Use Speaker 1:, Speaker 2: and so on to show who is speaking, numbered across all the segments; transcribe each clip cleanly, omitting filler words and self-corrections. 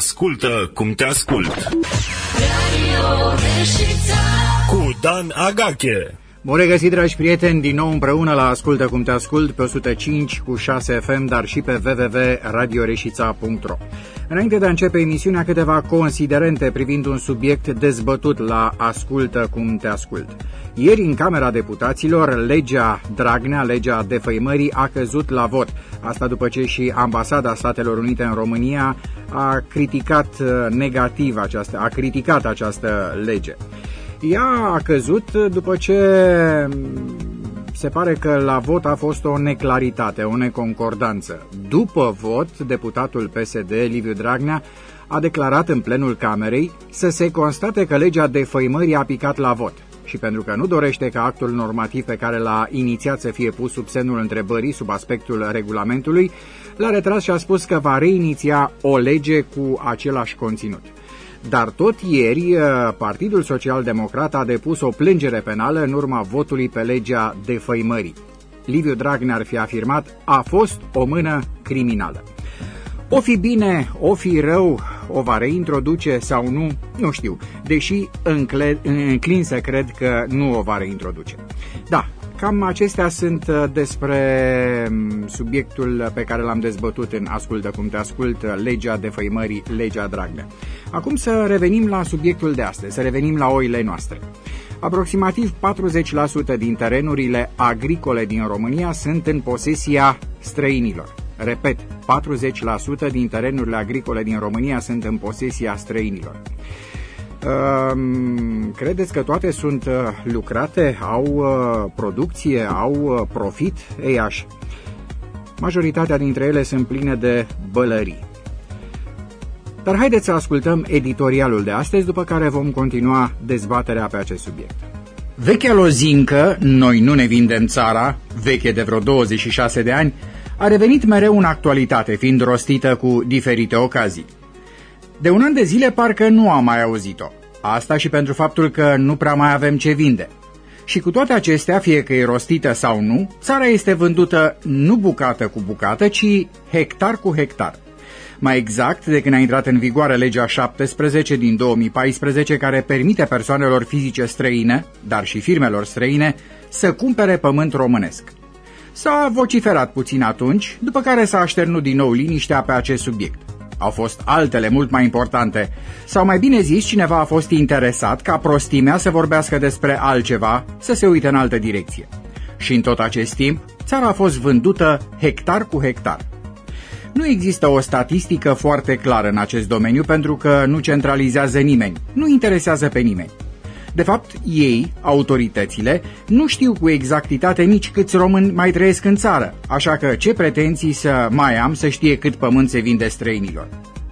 Speaker 1: Ascultă cum te ascult. Cu Dan Agache.
Speaker 2: Bun regăsit, dragi prieteni, din nou împreună la Ascultă cum te ascult pe 105.6 FM, dar și pe www.radioreșița.ro. Înainte de a începe emisiunea, câteva considerente privind un subiect dezbătut la Ascultă cum te ascult. Ieri, în Camera Deputaților, legea Dragnea, legea defăimării, a căzut la vot. Asta după ce și Ambasada Statelor Unite în România a criticat această lege. Ea a căzut după ce se pare că la vot a fost o neclaritate, o neconcordanță. După vot, deputatul PSD, Liviu Dragnea, a declarat în plenul Camerei să se constate că legea defăimării a picat la vot. Și pentru că nu dorește ca actul normativ pe care l-a inițiat să fie pus sub semnul întrebării, sub aspectul regulamentului, l-a retras și a spus că va reiniția o lege cu același conținut. Dar tot ieri, Partidul Social-Democrat a depus o plângere penală în urma votului pe legea defăimării. Liviu Dragnea ar fi afirmat: a fost o mână criminală. O fi bine, o fi rău, o va reintroduce sau nu, nu știu, deși înclin să cred că nu o va reintroduce. Da, cam acestea sunt despre subiectul pe care l-am dezbătut în Ascultă cum te ascult, legea defăimării, legea Dragnea. Acum să revenim la subiectul de astăzi, să revenim la oile noastre. Aproximativ 40% din terenurile agricole din România sunt în posesia străinilor. Repet, 40% din terenurile agricole din România sunt în posesia străinilor. Credeți că toate sunt lucrate, au producție, au profit? Ei așa. Majoritatea dintre ele sunt pline de bălării. Dar haideți să ascultăm editorialul de astăzi, după care vom continua dezbaterea pe acest subiect. Vechea lozincă, noi nu ne vindem țara, veche de vreo 26 de ani, a revenit mereu în actualitate, fiind rostită cu diferite ocazii. De un an de zile parcă nu am mai auzit-o. Asta și pentru faptul că nu prea mai avem ce vinde. Și cu toate acestea, fie că e rostită sau nu, țara este vândută nu bucată cu bucată, ci hectar cu hectar. Mai exact, de când a intrat în vigoare legea 17 din 2014, care permite persoanelor fizice străine, dar și firmelor străine, să cumpere pământ românesc. S-a vociferat puțin atunci, după care s-a așternut din nou liniștea pe acest subiect. Au fost altele mult mai importante, sau mai bine zis, cineva a fost interesat ca prostimea să vorbească despre altceva, să se uite în altă direcție. Și în tot acest timp, țara a fost vândută hectar cu hectar. Nu există o statistică foarte clară în acest domeniu pentru că nu centralizează nimeni, nu interesează pe nimeni. De fapt, ei, autoritățile, nu știu cu exactitate nici câți români mai trăiesc în țară, așa că ce pretenții să mai am să știe cât pământ se vinde străinilor?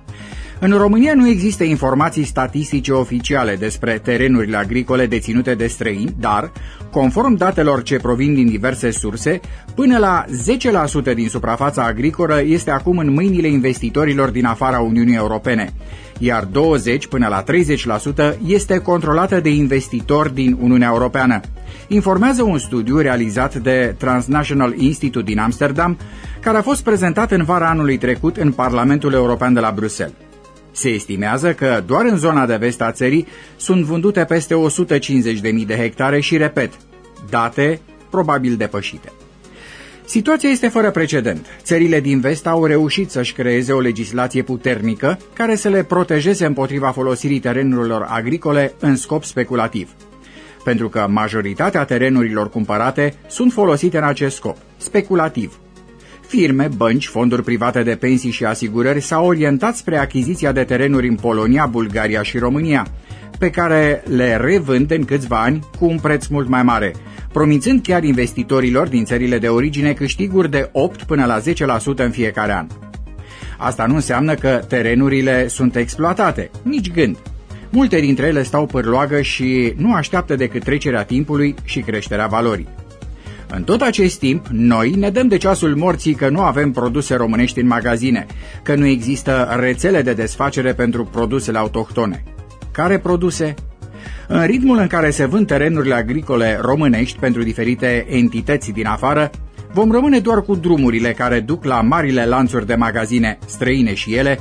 Speaker 2: În România nu există informații statistice oficiale despre terenurile agricole deținute de străini, dar, conform datelor ce provin din diverse surse, până la 10% din suprafața agricolă este acum în mâinile investitorilor din afara Uniunii Europene, iar 20 până la 30% este controlată de investitori din Uniunea Europeană. Informează un studiu realizat de Transnational Institute din Amsterdam, care a fost prezentat în vara anului trecut în Parlamentul European de la Bruxelles. Se estimează că doar în zona de vest a țării sunt vândute peste 150.000 de hectare și, repet, date probabil depășite. Situația este fără precedent. Țările din vest au reușit să-și creeze o legislație puternică care să le protejeze împotriva folosirii terenurilor agricole în scop speculativ. Pentru că majoritatea terenurilor cumpărate sunt folosite în acest scop, speculativ. Firme, bănci, fonduri private de pensii și asigurări s-au orientat spre achiziția de terenuri în Polonia, Bulgaria și România, pe care le revând în câțiva ani cu un preț mult mai mare, promițând chiar investitorilor din țările de origine câștiguri de 8 până la 10% în fiecare an. Asta nu înseamnă că terenurile sunt exploatate, nici gând. Multe dintre ele stau pârloagă și nu așteaptă decât trecerea timpului și creșterea valorii. În tot acest timp, noi ne dăm de ceasul morții că nu avem produse românești în magazine, că nu există rețele de desfacere pentru produsele autohtone. Care produse? În ritmul în care se vând terenurile agricole românești pentru diferite entități din afară, vom rămâne doar cu drumurile care duc la marile lanțuri de magazine, străine și ele,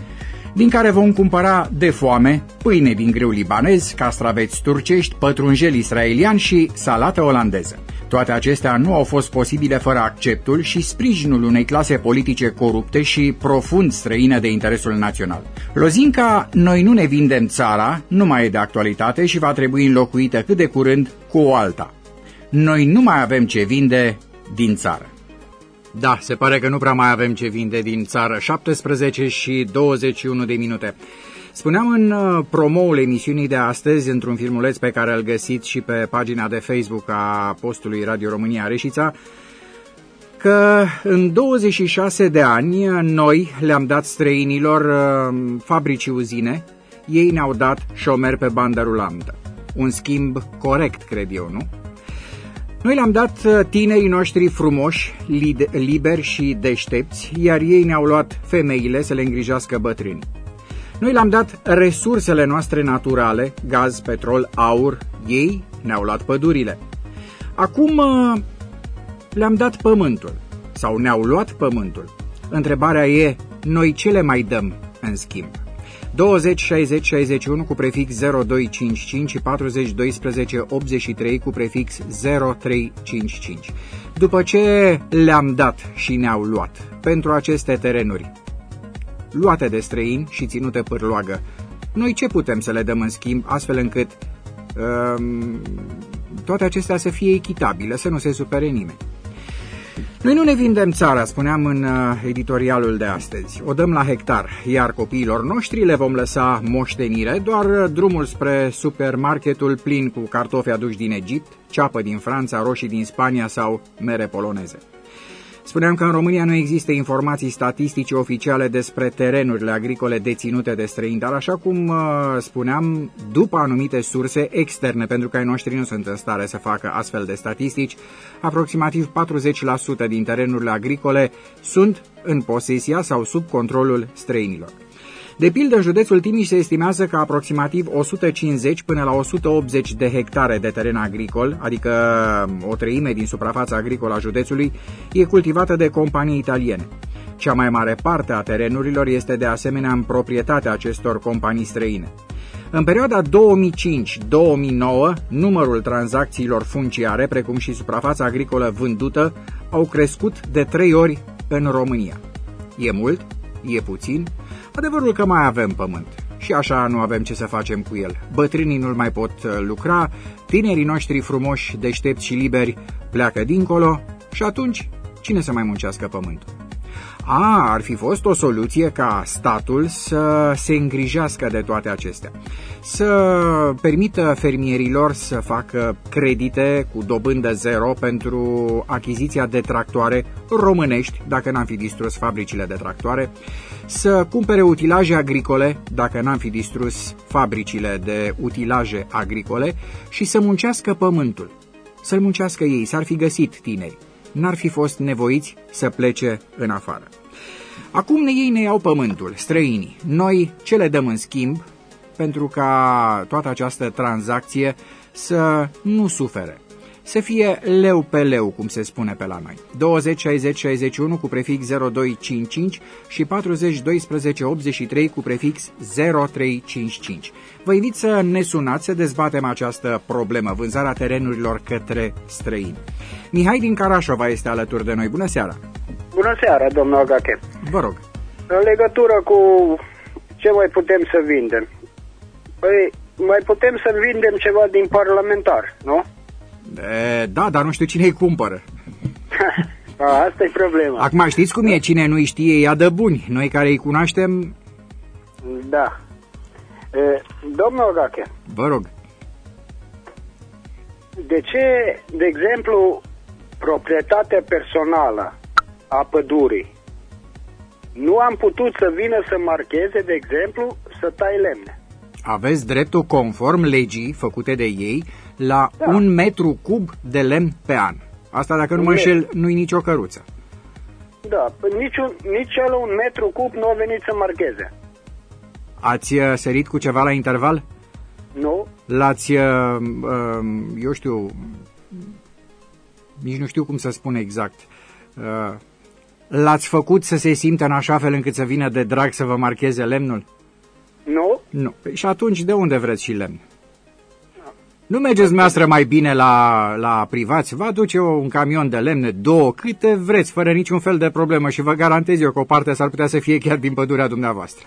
Speaker 2: din care vom cumpăra de foame pâine din grâu libanez, castraveți turcești, pătrunjel israelian și salată olandeză. Toate acestea nu au fost posibile fără acceptul și sprijinul unei clase politice corupte și profund străine de interesul național. Lozinca "noi nu ne vindem țara" nu mai e de actualitate și va trebui înlocuită cât de curând cu o alta: "noi nu mai avem ce vinde din țară". Da, se pare că nu prea mai avem ce vinde din țară. 17 și 21 de minute. Spuneam în promoul emisiunii de astăzi, într-un filmuleț pe care îl găsiți și pe pagina de Facebook a postului Radio România Reșița, că în 26 de ani noi le-am dat străinilor fabricii, uzine, ei ne-au dat șomeri pe bandă rulantă. Un schimb corect, cred eu, nu? Noi le-am dat tinerii noștri frumoși, liberi și deștepți, iar ei ne-au luat femeile să le îngrijească bătrâni. Noi le-am dat resursele noastre naturale, gaz, petrol, aur, ei ne-au luat pădurile. Acum le-am dat pământul, sau ne-au luat pământul. Întrebarea e, noi ce le mai dăm în schimb? 20 60 61 cu prefix 0255 și 40 12 83 cu prefix 0355. După ce le-am dat și ne-au luat pentru aceste terenuri luate de străini și ținute pârloagă, noi ce putem să le dăm în schimb astfel încât toate acestea să fie echitabile, să nu se supere nimeni? Noi nu ne vindem țara, spuneam în editorialul de astăzi. O dăm la hectar, iar copiilor noștri le vom lăsa moștenire, doar drumul spre supermarketul plin cu cartofi aduși din Egipt, ceapă din Franța, roșii din Spania sau mere poloneze. Spuneam că în România nu există informații statistice oficiale despre terenurile agricole deținute de străini, dar așa cum spuneam, după anumite surse externe, pentru că ai noștri nu sunt în stare să facă astfel de statistici, aproximativ 40% din terenurile agricole sunt în posesia sau sub controlul străinilor. De pildă, în județul Timiș se estimează că aproximativ 150 până la 180 de hectare de teren agricol, adică o treime din suprafața agricolă a județului, e cultivată de companii italiene. Cea mai mare parte a terenurilor este de asemenea în proprietatea acestor companii străine. În perioada 2005-2009, numărul tranzacțiilor funciare, precum și suprafața agricolă vândută, au crescut de 3 ori în România. E mult? E puțin? Adevărul că mai avem pământ și așa nu avem ce să facem cu el. Bătrânii nu-l mai pot lucra, tinerii noștri frumoși, deștepți și liberi pleacă dincolo și atunci cine să mai muncească pământul? Ar fi fost o soluție ca statul să se îngrijească de toate acestea, să permită fermierilor să facă credite cu dobândă zero pentru achiziția de tractoare românești, dacă n-am fi distrus fabricile de tractoare, să cumpere utilaje agricole, dacă n-am fi distrus fabricile de utilaje agricole, și să muncească pământul. Să-l muncească ei, s-ar fi găsit tineri. N-ar fi fost nevoiți să plece în afară. Acum ei ne iau pământul, străinii. Noi ce le dăm în schimb pentru ca toată această tranzacție să nu sufere? Să fie leu pe leu, cum se spune pe la noi. 20 60 61 cu prefix 0255 și 40 12 83 cu prefix 0355. Vă invit să ne sunați să dezbatem această problemă, vânzarea terenurilor către străini. Mihai din Carașova este alături de noi. Bună seara!
Speaker 3: Bună seara, domnul Agache.
Speaker 2: Vă rog.
Speaker 3: În legătură cu ce mai putem să vindem? Păi, mai putem să vindem ceva din parlamentar, nu?
Speaker 2: Da, dar nu știu cine îi cumpără.
Speaker 3: Asta e problema.
Speaker 2: Acum știți cum e, cine nu-i știe ia de buni. Noi care îi cunoaștem...
Speaker 3: Da. Domnul Agache.
Speaker 2: Vă rog.
Speaker 3: De ce, de exemplu, proprietatea personală a pădurii nu am putut să vină să marcheze, de exemplu, să tai lemne?
Speaker 2: Aveți dreptul, conform legii făcute de ei, la 1 metru cub de lemn pe an. Asta, dacă nu mă înșel, nu-i nicio căruță.
Speaker 3: Da, nici la 1 metru cub nu a venit să marcheze.
Speaker 2: Ați sărit cu ceva la interval?
Speaker 3: Nu.
Speaker 2: L-ați, eu știu, nici nu știu cum să spun exact, l-ați făcut să se simtă în așa fel încât să vină de drag să vă marcheze lemnul?
Speaker 3: Nu?
Speaker 2: Nu. Păi și atunci de unde vreți și lemn? Nu mergeți dumneavoastră mai bine la privați? Vă aduce un camion de lemne, 2, câte vreți, fără niciun fel de problemă și vă garantez eu că o parte s-ar putea să fie chiar din pădurea dumneavoastră.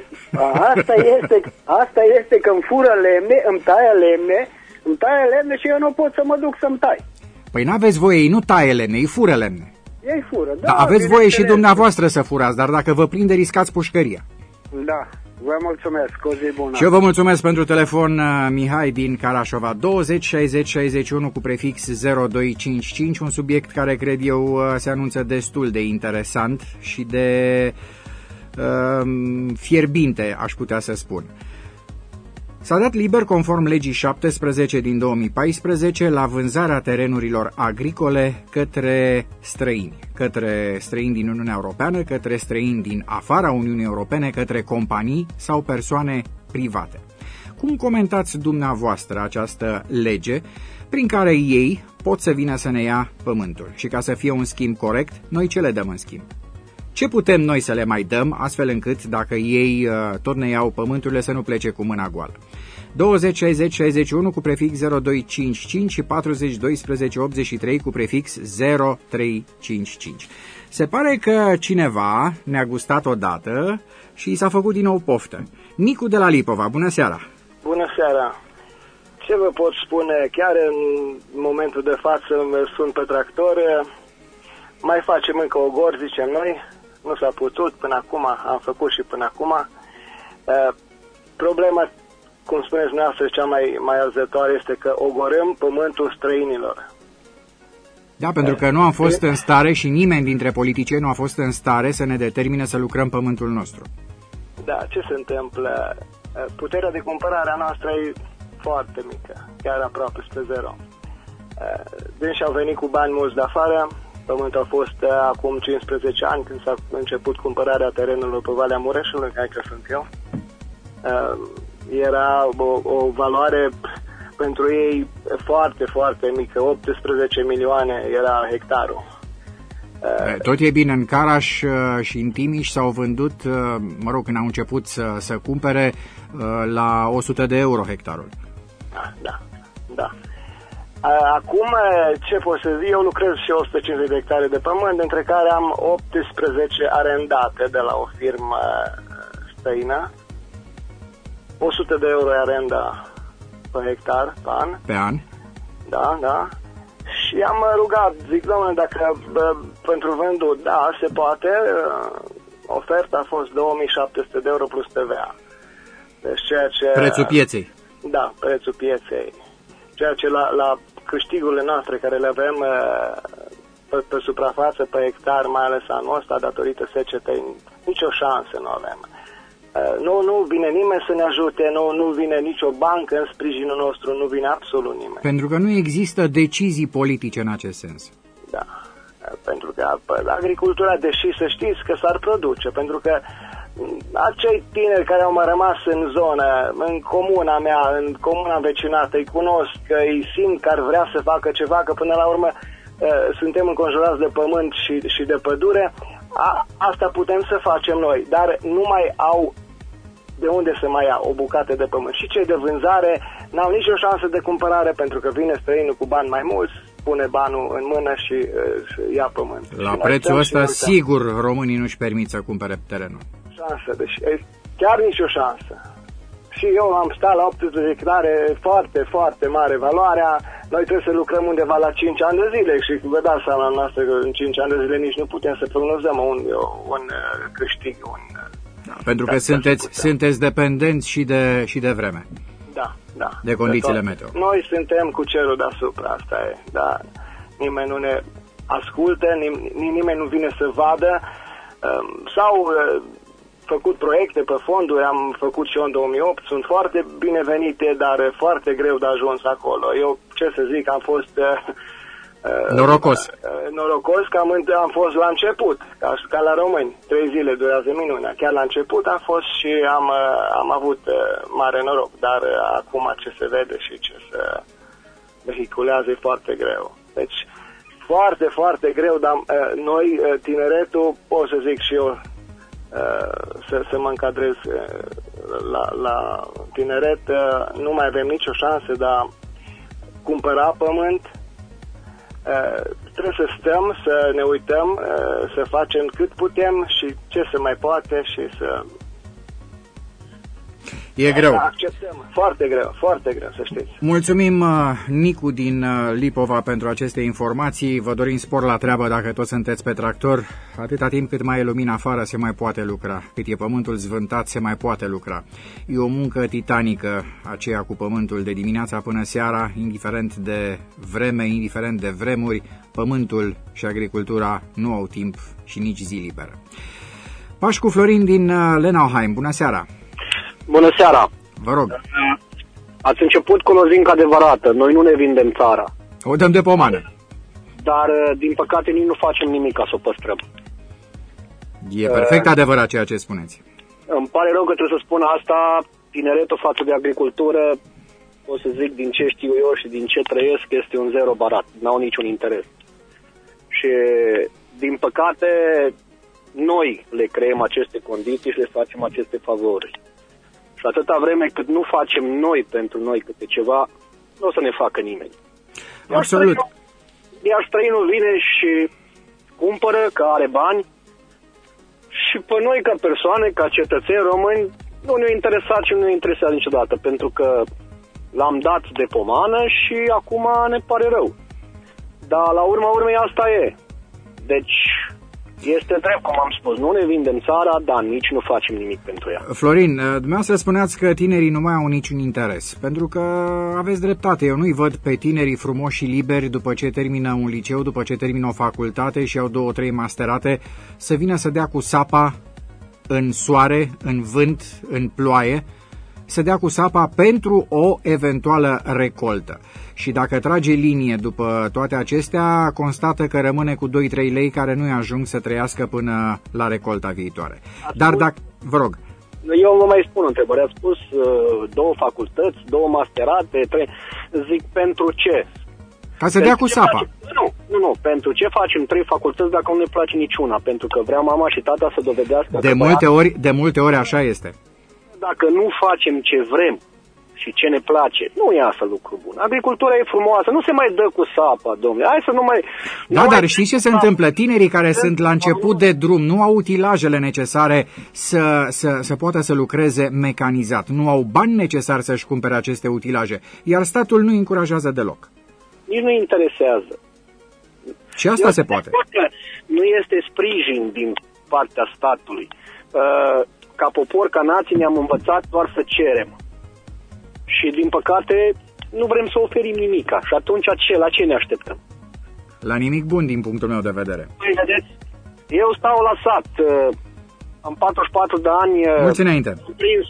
Speaker 3: Asta este că îmi fură lemne, îmi taie lemne și eu nu pot să mă duc să-mi tai.
Speaker 2: Păi n-aveți voie, ei nu taie lemne, ei fură lemne.
Speaker 3: Ei fură, da.
Speaker 2: Da, aveți voie și dumneavoastră să furați, dar dacă vă prinde, riscați pușcăria.
Speaker 3: Da, vă mulțumesc, o zi bună.
Speaker 2: Și eu vă mulțumesc pentru telefon, Mihai din Carașova. 20 60 61 cu prefix 0255, un subiect care cred eu se anunță destul de interesant și de fierbinte, aș putea să spun. S-a dat liber, conform legii 17 din 2014, la vânzarea terenurilor agricole către străini din Uniunea Europeană, către străini din afara Uniunii Europene, către companii sau persoane private. Cum comentați dumneavoastră această lege prin care ei pot să vină să ne ia pământul? Și ca să fie un schimb corect, noi ce le dăm în schimb? Ce putem noi să le mai dăm, astfel încât, dacă ei tot ne iau pământurile, să nu plece cu mâna goală? 20 60 61 cu prefix 0255 și 40 12 83 cu prefix 0355. Se pare că cineva ne-a gustat odată și i s-a făcut din nou poftă. Nicu de la Lipova, bună seara!
Speaker 4: Bună seara! Ce vă pot spune? Chiar în momentul de față sunt pe tractor, mai facem încă ogor, zicem noi. Nu s-a putut până acum, am făcut și până acum. Problema, cum spuneți dumneavoastră, cea mai arzătoare este că ogorâm pământul străinilor.
Speaker 2: Da, pentru că nu am fost în stare și nimeni dintre politicieni nu a fost în stare să ne determine să lucrăm pământul nostru.
Speaker 4: Da, ce se întâmplă? Puterea de cumpărare a noastră e foarte mică, chiar aproape spre zero. Deci au venit cu bani mulți de afară. Pământul a fost acum 15 ani când s-a început cumpărarea terenurilor pe Valea Mureșului, care că sunt eu. Era o valoare pentru ei foarte, foarte mică, 18 milioane era hectarul.
Speaker 2: Tot e bine, în Caraș și în Timiș s-au vândut, mă rog, când au început să cumpere, la 100 de euro hectarul.
Speaker 4: Da. Acum, ce pot să zic, eu lucrez și 150 de hectare de pământ, dintre care am 18 arendate de la o firmă străină. 100 de euro e arenda pe hectar, pe an.
Speaker 2: Pe an?
Speaker 4: Da. Și am rugat, zic, domnule, dacă pentru vândut, da, se poate, oferta a fost 2700 de euro plus TVA. Deci ceea ce...
Speaker 2: Prețul pieței.
Speaker 4: Da, prețul pieței. Ceea ce la câștigurile noastre care le avem pe suprafață, pe hectar, mai ales anul ăsta, datorită secetei, nicio șansă nu avem. Nu vine nimeni să ne ajute, nu vine nicio bancă în sprijinul nostru, nu vine absolut nimeni.
Speaker 2: Pentru că nu există decizii politice în acest sens.
Speaker 4: Da, pentru că agricultura, deși să știți că s-ar produce, pentru că acei tineri care au mai rămas în zonă, în comuna mea, în comuna învecinată, îi cunosc, îi simt că ar vrea să facă ceva, că până la urmă suntem înconjurați de pământ și de pădure. Asta putem să facem noi, dar nu mai au de unde să mai ia o bucată de pământ. Și cei de vânzare n-au nicio șansă de cumpărare, pentru că vine străinul cu bani mai mulți, pune banul în mână și ia pământ.
Speaker 2: La prețul ăsta, sigur, românii nu-și permit să cumpere terenul.
Speaker 4: Deci chiar nicio șansă. Și eu am stat la 18 hectare, foarte, foarte mare valoarea. Noi trebuie să lucrăm undeva la 5 ani de zile și vă dați seama noastră că în 5 ani de zile nici nu putem să prognozăm un câștig.
Speaker 2: Da, pentru că sunteți dependenți și de vreme.
Speaker 4: Da.
Speaker 2: De condițiile meteo.
Speaker 4: Noi suntem cu cerul deasupra, asta e. Da. Nimeni nu ne ascultă, nimeni nu vine să vadă. Sau făcut proiecte pe fonduri, am făcut și eu în 2008, sunt foarte binevenite, dar foarte greu de ajuns acolo. Eu, ce să zic, am fost norocos că am fost la început, ca la români. 3 zile durează minunea. Chiar la început am fost și am avut mare noroc, dar acum ce se vede și ce se vehiculează e foarte greu. Deci, foarte, foarte greu, dar noi, tineretul, pot să zic și eu, să mă încadrez la tineret, nu mai avem nicio șansă de a cumpăra pământ. Trebuie să stăm, să ne uităm, să facem cât putem și ce se mai poate și să...
Speaker 2: E greu.
Speaker 4: Acceptăm. Foarte greu, să știți.
Speaker 2: Mulțumim, Nicu din Lipova, pentru aceste informații. Vă dorim spor la treabă dacă toți sunteți pe tractor. Atâta timp cât mai e lumină afară, se mai poate lucra. Cât e pământul zvântat, se mai poate lucra. E o muncă titanică, aceea cu pământul, de dimineața până seara, indiferent de vreme, indiferent de vremuri, pământul și agricultura nu au timp și nici zi liberă. Pașcu Florin din Lenauheim, bună seara!
Speaker 5: Bună seara!
Speaker 2: Vă rog.
Speaker 5: Ați început cu o lozincă adevărată. Noi nu ne vindem țara.
Speaker 2: O dăm de pomană.
Speaker 5: Dar, din păcate, nici nu facem nimic ca să o păstrăm.
Speaker 2: E perfect adevărat ceea ce spuneți.
Speaker 5: Îmi pare rău că trebuie să spun asta. Tineretul față de agricultură, o să zic din ce știu eu și din ce trăiesc, este un zero barat. N-au niciun interes. Și, din păcate, noi le creăm aceste condiții și le facem aceste favori. Și atâta vreme cât nu facem noi pentru noi câte ceva, nu o să ne facă nimeni.
Speaker 2: Absolut.
Speaker 5: Iar străinul vine și cumpără, că are bani, și pe noi ca persoane, ca cetățeni români, nu ne-a interesat și nu ne interesează niciodată, pentru că l-am dat de pomană și acum ne pare rău. Dar la urma urmei asta e. Deci... este drept, cum am spus, nu ne vindem țara, dar nici nu facem nimic pentru ea.
Speaker 2: Florin, dumneavoastră spuneați că tinerii nu mai au niciun interes, pentru că aveți dreptate. Eu nu-i văd pe tinerii frumoși și liberi după ce termină un liceu, după ce termină o facultate și au 2-3 masterate, să vină să dea cu sapa în soare, în vânt, în ploaie, să dea cu sapa pentru o eventuală recoltă. Și dacă trage linie după toate acestea, constată că rămâne cu 2-3 lei care nu-i ajung să trăiască până la recolta viitoare. Dar dacă... Vă rog.
Speaker 5: Eu vă mai spun o întrebare. Ați spus 2 facultăți, 2 masterate, 3... Zic, pentru ce?
Speaker 2: Ca să dea cu sapa.
Speaker 5: Nu. Pentru ce facem 3 facultăți dacă nu ne place niciuna? Pentru că vrea mama și tata să dovedească
Speaker 2: De multe ori așa este.
Speaker 5: Dacă nu facem ce vrem și ce ne place, nu iasă lucru bun. Agricultura e frumoasă, nu se mai dă cu sapa, domnule. Hai să nu mai...
Speaker 2: Da, dar știți ce se întâmplă? Tinerii care sunt la început de drum nu au utilajele necesare să poată să lucreze mecanizat. Nu au bani necesari să-și cumpere aceste utilaje. Iar statul nu încurajează deloc.
Speaker 5: Nici nu interesează.
Speaker 2: Și asta se poate.
Speaker 5: Nu este sprijin din partea statului. Ca popor, ca nație, ne-am învățat doar să cerem. Și, din păcate, nu vrem să oferim nimica. Și atunci, la ce ne așteptăm?
Speaker 2: La nimic bun, din punctul meu de vedere.
Speaker 5: Păi, vedeți, eu stau la sat. Am 44 de ani.
Speaker 2: Mulți înainte.
Speaker 5: Am prins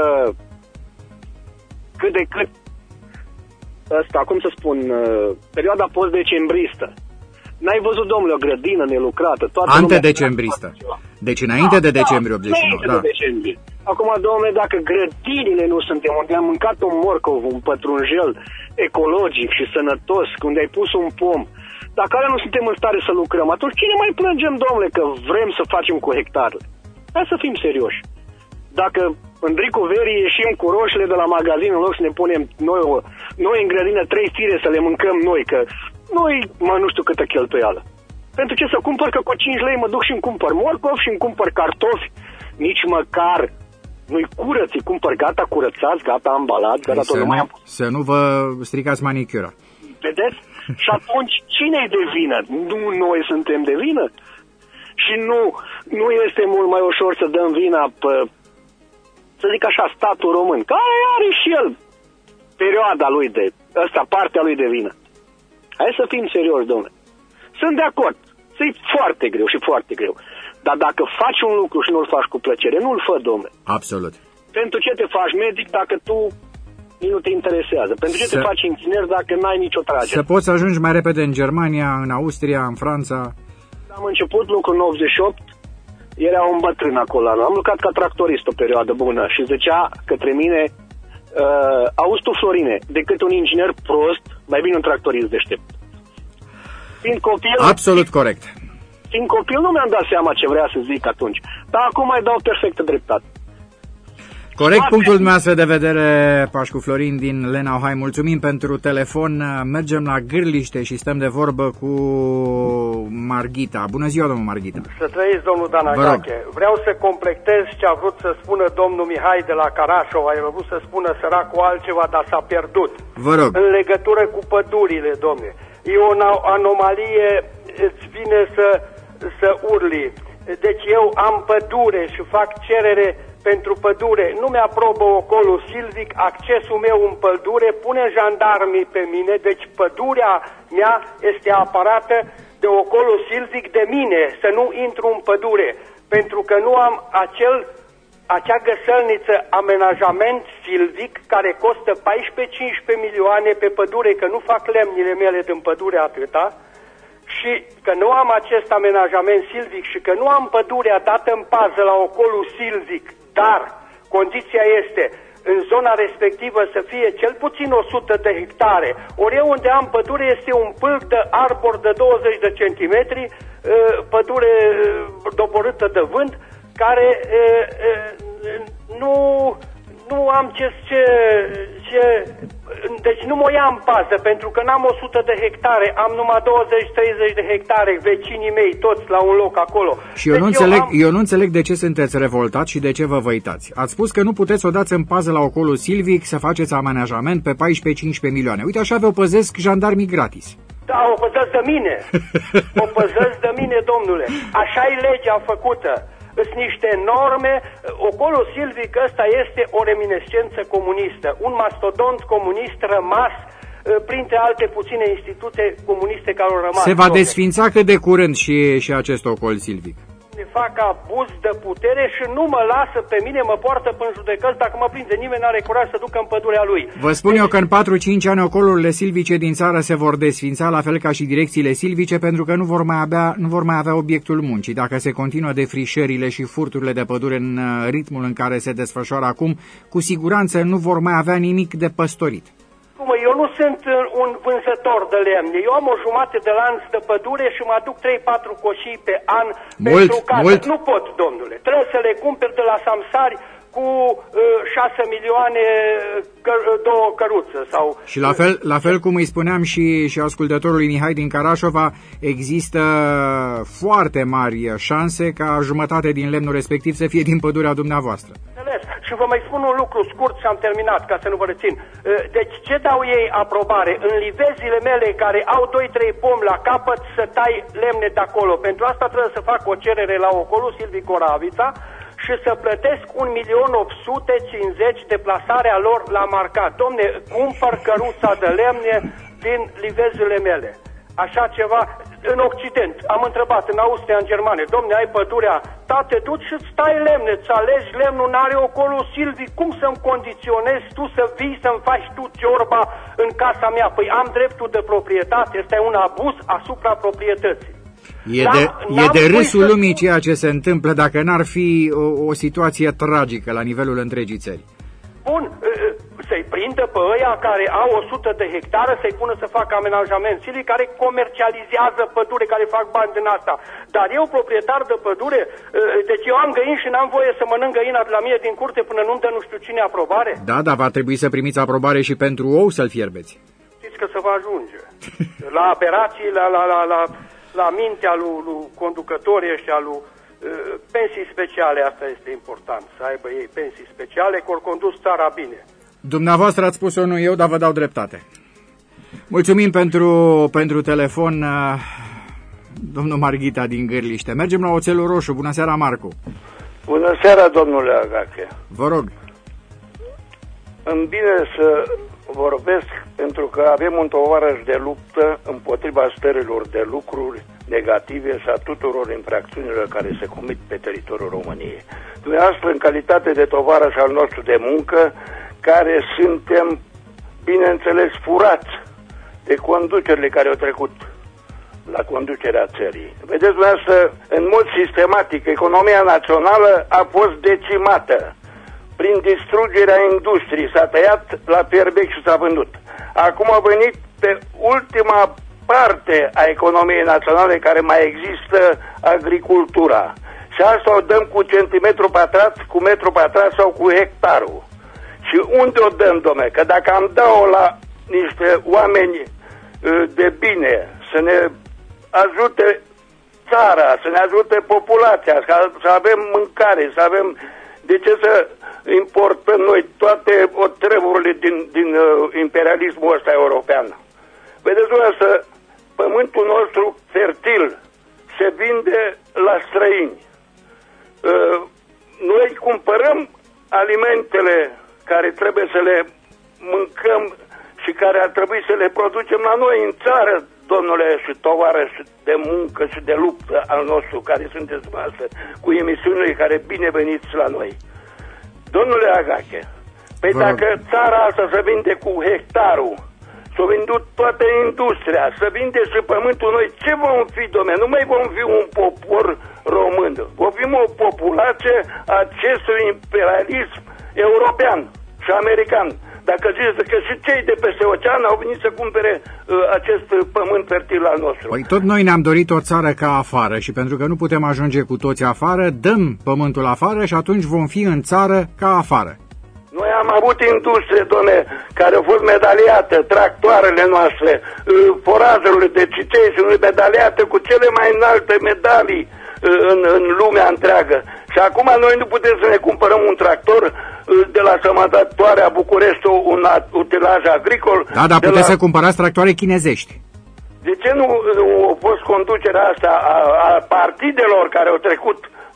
Speaker 5: cât de cât cum să spun, perioada post-decembristă. N-ai văzut, domnule, o grădină nelucrată?
Speaker 2: Antedecembristă. Deci înainte de decembrie 89. Da.
Speaker 5: De decembrie. Acum, domnule, dacă grădinile nu suntem, unde am mâncat un morcov, un pătrunjel ecologic și sănătos, unde ai pus un pom, dacă alea nu suntem în stare să lucrăm, atunci cine mai plângem, domnule, că vrem să facem cu hectarele? Hai să fim serioși. Dacă în Dricu Verii ieșim cu roșile de la magazin, în loc să ne punem noi în grădină 3 fire să le mâncăm noi, că noi, nu știu câtă cheltuială. Pentru ce să cumpăr, că cu 5 lei mă duc și îmi cumpăr morcov și îmi cumpăr cartofi, nici măcar nu-i curăț, îi cumpăr gata curățați, gata ambalați, gata tot.
Speaker 2: Să nu vă stricați manicura.
Speaker 5: Vedeți? Și atunci, cine-i de vină? Nu noi suntem de vină? Și nu este mult mai ușor să dăm vina pe, să zic așa, statul român, care are și el perioada lui de, partea lui de vină. Hai să fim serioși, domnule. Sunt de acord. E foarte greu și foarte greu. Dar dacă faci un lucru și nu-l faci cu plăcere, nu-l fă, domnule.
Speaker 2: Absolut.
Speaker 5: Pentru ce te faci medic dacă tu nu te interesează? Pentru ce te faci inginer dacă n-ai nicio tragere?
Speaker 2: Să poți să ajungi mai repede în Germania, în Austria, în Franța.
Speaker 5: Am început lucru în 88. Era un bătrân acolo. Am lucrat ca tractorist o perioadă bună și zicea către mine, auzi tu, Florine, decât un inginer prost, mai bine un tractorist deștept. Fiind copil...
Speaker 2: Absolut corect.
Speaker 5: Fiind copil nu mi-am dat seama ce vrea să zic atunci. Dar acum mai dau perfectă dreptate.
Speaker 2: Corect punctul dumneavoastră de vedere, Pașcu Florin din Lenauhai. Mulțumim pentru telefon. Mergem la Gârliște și stăm de vorbă cu Marghita. Bună ziua, domnul Marghita.
Speaker 6: Să trăiți, domnul Dan Agache. Vreau să completez ce a vrut să spună domnul Mihai de la Carașova. El a vrut să spună săracul altceva, dar s-a pierdut.
Speaker 2: Vă rog.
Speaker 6: În legătură cu pădurile, domne. E o anomalie, îți vine să urli. Deci eu am pădure și fac cerere pentru pădure. Nu mi-aprobă ocolul silvic, accesul meu în pădure, pune jandarmii pe mine, deci pădurea mea este aparată de ocolul silvic de mine, să nu intru în pădure, pentru că nu am acea găsălniță amenajament silvic care costă 14-15 milioane pe pădure, că nu fac lemnile mele din pădure atâta, și că nu am acest amenajament silvic și că nu am pădurea dată în pază la ocolul silvic, dar condiția este în zona respectivă să fie cel puțin 100 de hectare. Ori eu unde am pădure este un pâlc de arbor de 20 de centimetri, pădure doborâtă de vânt, care nu am deci nu mă ia în pază, pentru că n-am 100 de hectare, am numai 20-30 de hectare, vecinii mei toți la un loc acolo.
Speaker 2: Și eu nu înțeleg de ce sunteți revoltat și de ce vă văitați. Ați spus că nu puteți să o dați în pază la ocolul silvic, să faceți amenajament pe 14-15 milioane. Uite, așa vă păzesc jandarmii gratis.
Speaker 6: Da, o păzesc de mine. O păzesc de mine, domnule. Așa e legea făcută. Sunt niște norme, ocolul silvic ăsta este o reminiscență comunistă, un mastodont comunist rămas printre alte puține instituții comuniste care au rămas.
Speaker 2: Se va desfința cât de curând și acest ocol silvic.
Speaker 6: Fac abuz de putere și nu mă lasă pe mine, mă poartă până judecăți, dacă mă prinde nimeni n-are curaj să ducă în pădurea lui.
Speaker 2: Vă spun eu că în 4-5 ani ocolurile silvice din țară se vor desfința, la fel ca și direcțiile silvice, pentru că nu vor mai avea obiectul muncii. Dacă se continuă defrișările și furturile de pădure în ritmul în care se desfășoară acum, cu siguranță nu vor mai avea nimic de păstorit.
Speaker 6: Eu nu sunt un vânzător de lemne. Eu am o jumătate de lanț de pădure și mă aduc 3-4 coșii pe an pentru casă. Nu pot, domnule. Trebuie să le cumpăr de la Samsari cu 6 milioane două căruță.
Speaker 2: Și la fel cum îi spuneam și ascultătorului Mihai din Carașova, există foarte mari șanse ca jumătate din lemnul respectiv să fie din pădurea dumneavoastră.
Speaker 6: Și vă mai spun un lucru scurt și am terminat, ca să nu vă rețin. Deci ce dau ei aprobare? În livezile mele care au 2-3 pomi la capăt să tai lemne de acolo. Pentru asta trebuie să fac o cerere la ocolul Silvic Oravița și să plătesc 1.850.000 de plasarea lor la marcat. Domne, cumpăr căruța de lemne din livezile mele. Așa ceva în Occident. Am întrebat în Austria, în Germania, domne, ai pădurea, te duci și îți tai lemne, îți alegi lemnul, n-are ocolul silvic, cum să-mi condiționezi tu să vii să-mi faci tu ciorba în casa mea? Păi am dreptul de proprietate, este un abuz asupra proprietății.
Speaker 2: E de râsul lumii ceea ce se întâmplă dacă n-ar fi o situație tragică la nivelul întregii țări.
Speaker 6: Bun, să-i prindă pe ăia care au 100 de hectare, să-i pună să facă amenajament silvic, care comercializează pădure, care fac bani din asta. Dar eu, proprietar de pădure, deci eu am găini și n-am voie să mănânc găina de la mine din curte până nu-mi dă nu știu cine aprobare?
Speaker 2: Da, dar va trebui să primiți aprobare și pentru ou să-l fierbeți.
Speaker 6: Știți că se va ajunge. La aberații, la mintea lui conducătorii ăștia, lui pensii speciale, asta este important, să aibă ei pensii speciale, că ori condus țara bine.
Speaker 2: Dumneavoastră ați spus-o, nu eu, dar vă dau dreptate. Mulțumim pentru telefon, domnul Marghita din Gârliște. Mergem la Oțelul Roșu. Bună seara, Marcu.
Speaker 7: Bună seara, domnule Agache.
Speaker 2: Vă rog.
Speaker 7: Îmi bine să vorbesc pentru că avem un tovarăș de luptă împotriva stărilor de lucruri negative și a tuturor infracțiunilor care se comit pe teritoriul României. Dumneavoastră, în calitate de tovarăș al nostru de muncă, care suntem, bineînțeles, furați de conducerile care au trecut la conducerea țării. Vedeți, dumneavoastră, în mod sistematic, economia națională a fost decimată. Prin distrugerea industriei s-a tăiat la pierbec și s-a vândut. Acum a venit pe ultima parte a economiei naționale care mai există agricultura. Și asta o dăm cu centimetru pătrat, cu metru pătrat sau cu hectarul. Și unde o dăm, dom'le? Că dacă am dau la niște oameni de bine, să ne ajute țara, să ne ajute populația, să avem mâncare, să avem... De ce să importăm noi toate otrevurile din imperialismul ăsta european? Vedeți dumneavoastră, pământul nostru fertil se vinde la străini. Noi cumpărăm alimentele care trebuie să le mâncăm și care ar trebui să le producem la noi în țară, domnule și tovarăși de muncă și de luptă al nostru, care sunteți dumneavoastră, cu emisiunile care bineveniți la noi. Domnule Agache, păi dacă țara asta se vinde cu hectarul, s-a vândut toată industria, se vinde și pământul, noi ce vom fi, dom'le? Nu mai vom fi un popor român, vom fi o populație a acestui imperialism european și american. Dacă ziceți că și cei de peste ocean au venit să cumpere acest pământ fertil al nostru.
Speaker 2: Păi tot noi ne-am dorit o țară ca afară și pentru că nu putem ajunge cu toți afară, dăm pământul afară și atunci vom fi în țară ca afară.
Speaker 7: Noi am avut industrie, dom'le, care au fost medaliate, tractoarele noastre, forajele de citei sunt medaliate cu cele mai înalte medalii în lumea întreagă. Și acum noi nu putem să ne cumpărăm un tractor de la Sămănătoarea București, un utilaj agricol.
Speaker 2: Da, dar puteți să cumpărați tractoare chinezești.
Speaker 7: De ce nu a fost conducerea asta a partidelor care au trecut,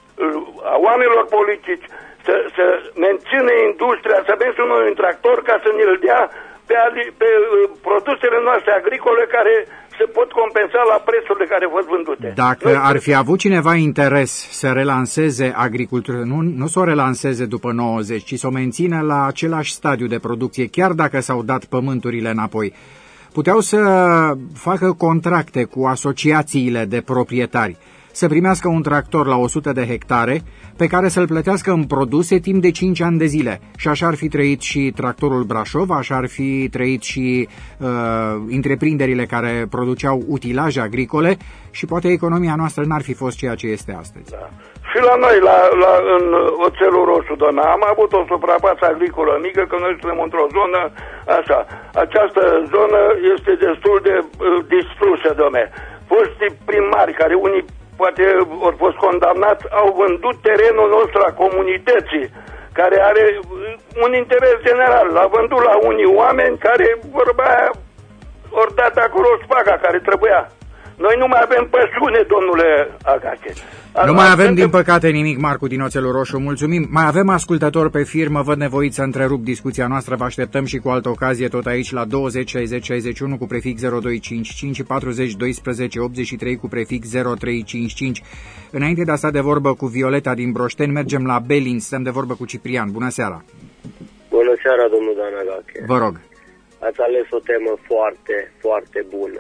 Speaker 7: a oamenilor politici, să mențină industria, să avem noi un tractor ca să ne-l dea pe produsele noastre agricole care se pot compensa la prețurile care au fost vândute.
Speaker 2: Dacă ar fi avut cineva interes să relanseze agricultura, nu să o relanseze după 90, ci să o mențină la același stadiu de producție, chiar dacă s-au dat pământurile înapoi, puteau să facă contracte cu asociațiile de proprietari, să primească un tractor la 100 de hectare, pe care să-l plătească în produse timp de 5 ani de zile. Și așa ar fi trăit și tractorul Brașov, așa ar fi trăit și întreprinderile care produceau utilaje agricole și poate economia noastră n-ar fi fost ceea ce este astăzi.
Speaker 7: Da. Și la noi, în Oțelul Roșu, doamne, am avut o suprafață agricolă mică, că noi suntem într-o zonă așa. Această zonă este destul de distrusă, doamne. Foștii primari, care unii poate au fost condamnați, au vândut terenul nostru a comunității, care are un interes general. L-a vândut la unii oameni care, vorba aia, ori dat acolo spaga care trebuia. Noi nu mai avem pășune, domnule Agache.
Speaker 2: Nu mai avem, din păcate, nimic, Marcu din Oțelul Roșu. Mulțumim. Mai avem ascultători pe firmă, văd nevoit să întrerup discuția noastră. Vă așteptăm și cu altă ocazie, tot aici, la 20 60 61 cu prefix 0255 și 40 12 83 cu prefix 0355. Înainte de a sta de vorbă cu Violeta din Broșteni, mergem la Belin, stăm de vorbă cu Ciprian. Bună seara!
Speaker 8: Bună seara, domnul Dan Agache.
Speaker 2: Vă rog.
Speaker 8: Ați ales o temă foarte, foarte bună.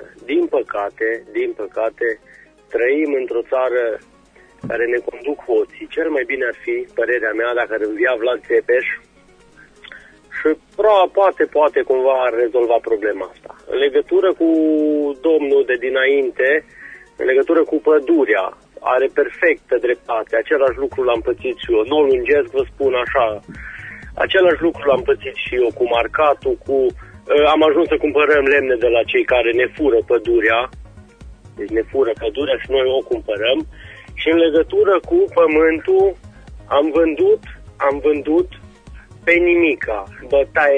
Speaker 8: Din păcate, trăim într-o țară care ne conduc hoții. Cel mai bine ar fi, părerea mea, dacă ar învia Vlad Țepeș și poate cumva ar rezolva problema asta. În legătură cu domnul de dinainte, în legătură cu pădurea, are perfectă dreptate. Același lucru l-am pățit și eu. Nu o lungesc, vă spun așa. Același lucru l-am pățit și eu cu marcatul, am ajuns să cumpărăm lemne de la cei care ne fură pădurea. Deci ne fură pădurea și noi o cumpărăm. Și în legătură cu pământul am vândut pe nimica, bătaie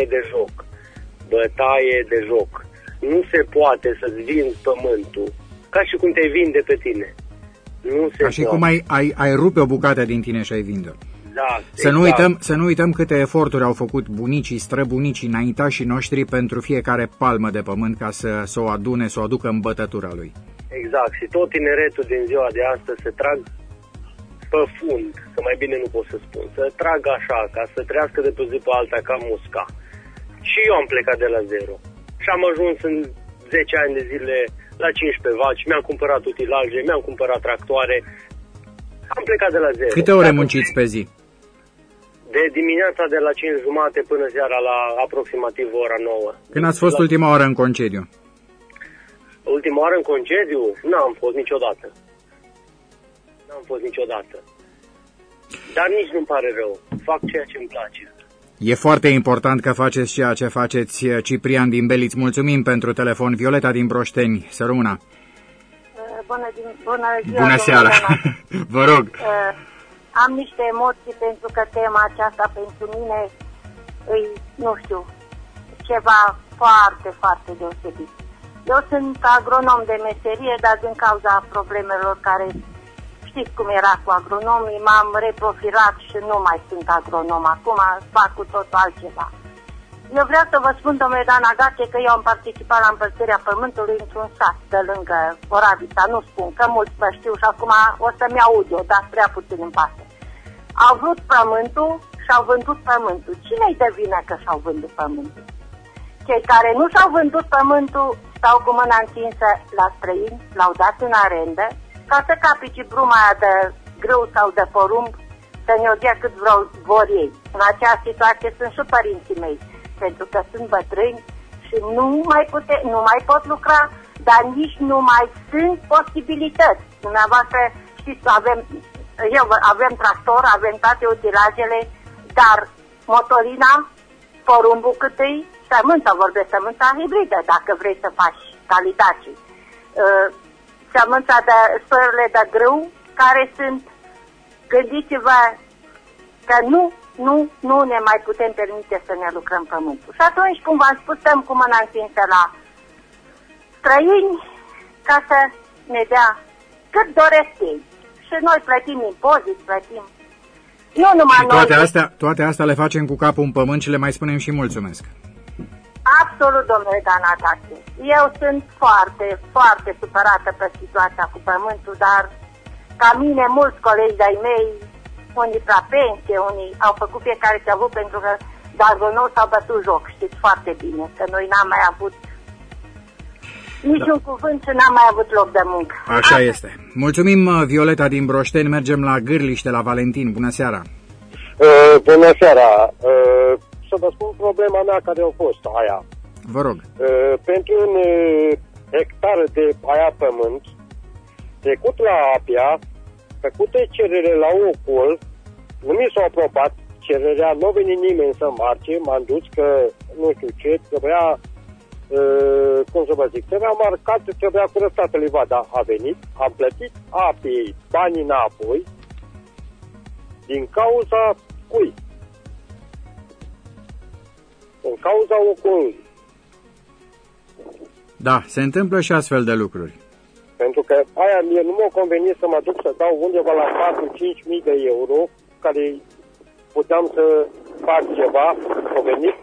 Speaker 8: de joc. Nu se poate să-ți vinzi pământul ca și cum te vinde pe tine. Nu se
Speaker 2: ca și poate. Cum ai rupe o bucată din tine și ai vinde.
Speaker 8: Da,
Speaker 2: să nu uităm câte eforturi au făcut bunicii, străbunicii, înaintașii noștri pentru fiecare palmă de pământ ca să o adune, să o aducă în bătătura lui.
Speaker 8: Exact, și tot tineretul din ziua de astăzi se trag pe fund, că mai bine nu pot să spun, să trag așa, ca să trăiască de pe zi pe alta ca musca. Și eu am plecat de la zero și am ajuns în 10 ani de zile la 15 vaci, mi-am cumpărat utilaje, mi-am cumpărat tractoare, am plecat de la zero.
Speaker 2: Câte ore munciți pe zi?
Speaker 8: De dimineața de la 5:30 până seara la aproximativ ora 9.
Speaker 2: Când ați fost ultima oară în concediu?
Speaker 8: Ultima oară în concediu? N-am fost niciodată. Dar nici nu-mi pare rău. Fac ceea ce îmi place.
Speaker 2: E foarte important că faceți ceea ce faceți, Ciprian din Beliț. Mulțumim pentru telefon. Violeta din Broșteni, să rămână.
Speaker 9: Bună ziua,
Speaker 2: bună seara. Vă rog.
Speaker 9: Am niște emoții pentru că tema aceasta pentru mine îi, nu știu, ceva foarte, foarte deosebit. Eu sunt agronom de meserie, dar din cauza problemelor care știți cum era cu agronomii, m-am reprofilat și nu mai sunt agronom acum, fac cu totul altceva. Eu vreau să vă spun, domnule Dan Agache, că eu am participat la împărțirea pământului într-un sat de lângă Oradea, nu spun, că mulți mă știu și acum o să-mi aud eu, dar prea puțin îmi pasă. Au vrut pământul și au vândut pământul. Cine-i de vină că și-au vândut pământul? Cei care nu și-au vândut pământul stau cu mâna întinsă la străini, l-au dat în arendă, ca să capici bruma aia de grâu sau de porumb, să ne-o dea cât vor ei. În acea situație sunt și părinții mei, pentru că sunt bătrâni și nu mai pot lucra, dar nici nu mai sunt posibilități. Dumneavoastră știți, avem tractor, avem toate utilajele, dar motorina, porumbul cât îi, sămânța, vorbesc sămânța hibridă, dacă vrei să faci calitate. Sămânța de soiurile de grâu, care sunt, gândiți-vă că nu ne mai putem permite să ne lucrăm pământul. Și atunci, cum v-am spus, stăm cu mâna întinsă la străini ca să ne dea cât doresc ei. Și noi plătim impozit, plătim. Nu numai
Speaker 2: și toate astea le facem cu capul în pământ și le mai spunem și mulțumesc.
Speaker 9: Absolut, domnule Dan Agache. Eu sunt foarte, foarte supărată pe situația cu pământul, dar ca mine, mulți colegi de-ai mei, unii la pensie, unii au făcut fiecare ce a avut, pentru că dacă nu s-au bătut joc, știți foarte bine, că noi n-am mai avut niciun cuvânt și n-am mai avut loc de muncă.
Speaker 2: Așa este. Mulțumim, Violeta din Broșteni. Mergem la Gârliște, la Valentin. Bună seara!
Speaker 10: Bună seara! Să vă spun problema mea care a fost aia.
Speaker 2: Vă rog.
Speaker 10: Pentru un hectar de aia pământ, trecut la APIA, făcute cerere la ocol, nu mi s-a aprobat cererea, nu a venit nimeni să marce, m-am dus că nu știu ce, trebuia, cum să vă zic, trebuia marcat, trebuia curățată livada, a venit, am plătit API banii înapoi, din cauza cui? În cauza ocolului.
Speaker 2: Da, se întâmplă și astfel de lucruri.
Speaker 10: Pentru că aia mie nu m-a convenit să mă duc să dau undeva la 4-5 mii de euro, care puteam să fac ceva, a venit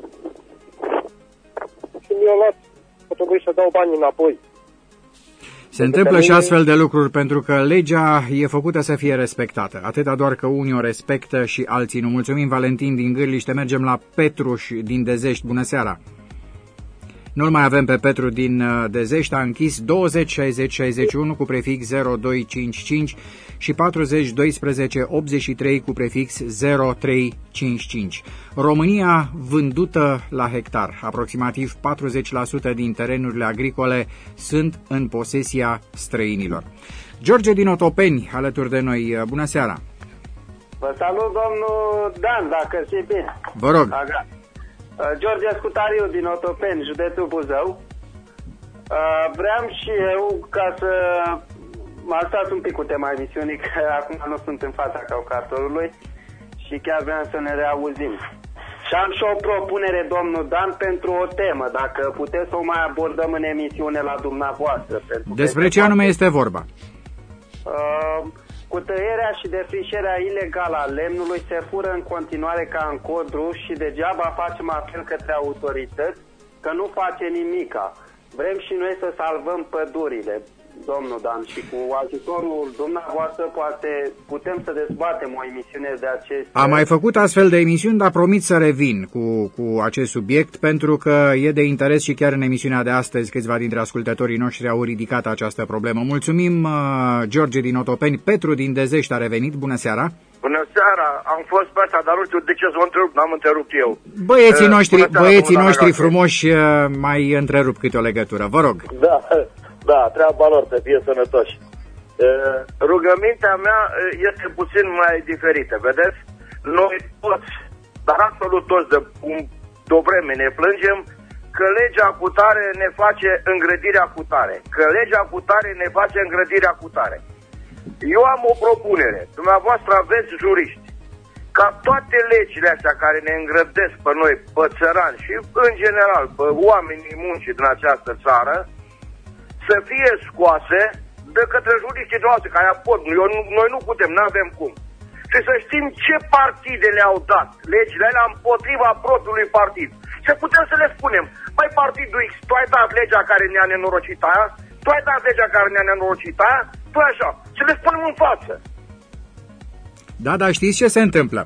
Speaker 10: și mi-a luat, a trebuit să dau banii înapoi.
Speaker 2: Se întâmplă și astfel de lucruri pentru că legea e făcută să fie respectată. Atâta doar că unii o respectă și alții nu. Mulțumim, Valentin din Gârliște. Mergem la Petruș din Dezești. Bună seara! Nu-l mai avem pe Petru din Dezești. A închis 20 60 61 cu prefix 0255 și 40 12 83 cu prefix 0355. România vândută la hectar. Aproximativ 40% din terenurile agricole sunt în posesia străinilor. George din Otopeni, alături de noi. Bună seara!
Speaker 11: Vă salut, domnul Dan, dacă știi bine.
Speaker 2: Vă rog.
Speaker 11: George Scutariu din Otopeni, județul Buzău. Vreau și eu ca să mă stați un pic cu tema emisiunii, că acum nu sunt în fața calculatorului și chiar vreau să ne reauzim. Și am și o propunere, domnul Dan, pentru o temă, dacă puteți să o mai abordăm în emisiune la dumneavoastră.
Speaker 2: Despre ce anume este vorba?
Speaker 11: Cu tăierea și defrișarea ilegală a lemnului se fură în continuare ca în codru și degeaba facem apel către autorități că nu face nimica. Vrem și noi să salvăm pădurile, domnul Dan, și cu ajutorul dumneavoastră poate putem să dezbatem o emisiune de acest...
Speaker 2: Am mai făcut astfel de emisiuni, dar promit să revin cu acest subiect, pentru că e de interes și chiar în emisiunea de astăzi câțiva dintre ascultătorii noștri au ridicat această problemă. Mulțumim, George din Otopeni. Petru din Dezești a revenit. Bună seara! Bună
Speaker 12: seara! Am fost pe asta, dar nu știu de ce s-a întrerupt, n-am întrerupt eu.
Speaker 2: Băieții noștri frumoși mai întrerup câte o legătură. Vă rog!
Speaker 12: Da, treaba lor să fie sănătoși. Rugămintea mea este puțin mai diferită, vedeți? Noi toți, dar absolut toți de o vreme ne plângem că legea cu tare ne face îngrădirea cu tare, că legea cu tare ne face îngrădirea cu tare. Eu am o propunere, dumneavoastră aveți juriști, ca toate legile astea care ne îngrădesc pe noi, pe țărani și în general pe oamenii muncii din această țară, să fie scoase de către juriștii noastre care pot. Noi nu putem, nu avem cum. Și să știm ce partide le-au dat legile alea împotriva propriului partid. Și putem să le spunem, băi, partidul X, tu ai dat legea care ne-a nenorocit aia, tu ai dat legea care ne-a nenorocit aia, tu așa. Și le spunem în față.
Speaker 2: Da, dar știți ce se întâmplă?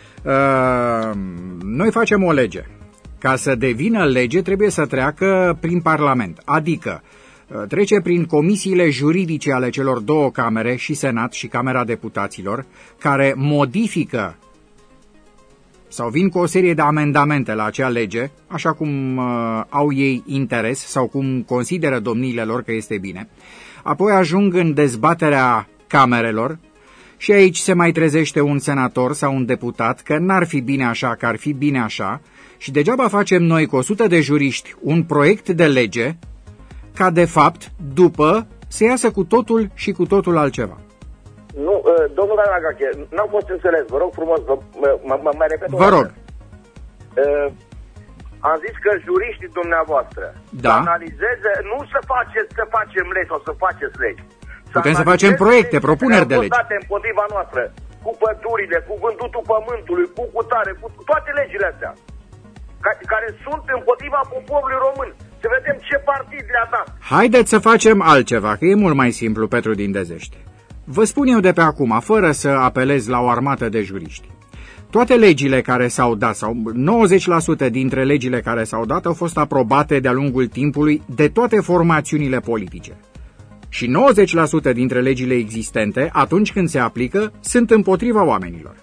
Speaker 2: Noi facem o lege. Ca să devină lege trebuie să treacă prin Parlament, adică trece prin comisiile juridice ale celor două camere, și Senat și Camera Deputaților, care modifică sau vin cu o serie de amendamente la acea lege, așa cum au ei interes sau cum consideră domniile lor că este bine. Apoi ajung în dezbaterea camerelor și aici se mai trezește un senator sau un deputat că n-ar fi bine așa, că ar fi bine așa, și degeaba facem noi cu 100 de juriști un proiect de lege ca de fapt, după, se iasă cu totul și cu totul altceva.
Speaker 12: Nu, domnul Agache, n-am fost înțeles, vă rog frumos, mai repet.
Speaker 2: Vă rog.
Speaker 12: Am zis că juriștii dumneavoastră să analizeze, nu să facem legi sau să faceți legi.
Speaker 2: Putem să facem proiecte, propuneri de legi.
Speaker 12: Împotriva noastră, cu pădurile, cu vândutul pământului, cu cutare, cu toate legile astea, care sunt împotriva poporului român. Să vedem ce partid le-a dat.
Speaker 2: Haideți să facem altceva, că e mult mai simplu, Petru din Dezește. Vă spun eu de pe acum, fără să apelez la o armată de juriști. Toate legile care s-au dat, sau 90% dintre legile care s-au dat, au fost aprobate de-a lungul timpului de toate formațiunile politice. Și 90% dintre legile existente, atunci când se aplică, sunt împotriva oamenilor.